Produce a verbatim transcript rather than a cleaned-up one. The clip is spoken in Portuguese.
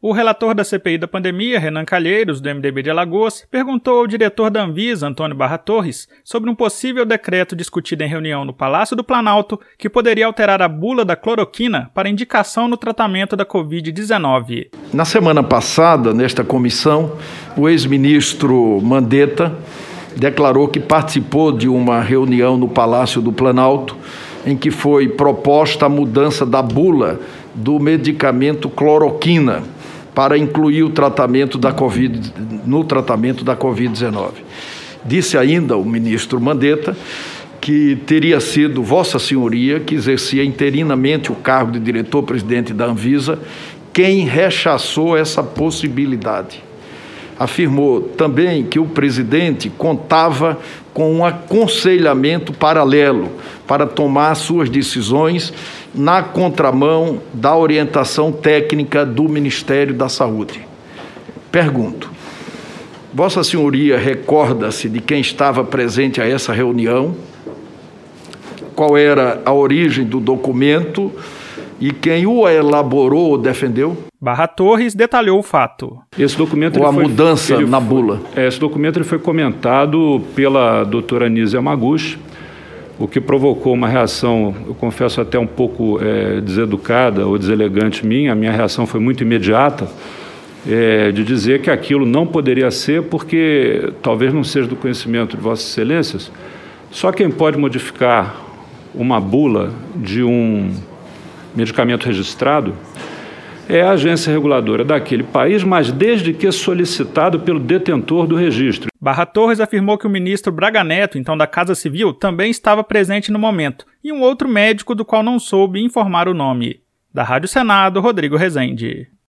O relator da C P I da pandemia, Renan Calheiros, do M D B de Alagoas, perguntou ao diretor da Anvisa, Antônio Barra Torres, sobre um possível decreto discutido em reunião no Palácio do Planalto que poderia alterar a bula da cloroquina para indicação no tratamento da covid dezenove. Na semana passada, nesta comissão, o ex-ministro Mandetta declarou que participou de uma reunião no Palácio do Planalto em que foi proposta a mudança da bula do medicamento cloroquina para incluir o tratamento da COVID, no tratamento da covid dezenove. Disse ainda o ministro Mandetta que teria sido Vossa Senhoria, que exercia interinamente o cargo de diretor-presidente da Anvisa, quem rechaçou essa possibilidade. Afirmou também que o presidente contava com um aconselhamento paralelo para tomar suas decisões na contramão da orientação técnica do Ministério da Saúde. Pergunto, Vossa Senhoria recorda-se de quem estava presente a essa reunião? Qual era a origem do documento e quem o elaborou ou defendeu? Barra Torres detalhou o fato. Esse documento ou a foi, mudança na foi, bula? Esse documento ele foi comentado pela doutora Anísia Yamaguchi, o que provocou uma reação, eu confesso até um pouco é, deseducada ou deselegante minha. A minha reação foi muito imediata, é, de dizer que aquilo não poderia ser porque talvez não seja do conhecimento de Vossas Excelências. Só quem pode modificar uma bula de um medicamento registrado é a agência reguladora daquele país, mas desde que solicitado pelo detentor do registro. Barra Torres afirmou que o ministro Braga Neto, então da Casa Civil, também estava presente no momento, e um outro médico do qual não soube informar o nome. Da Rádio Senado, Rodrigo Rezende.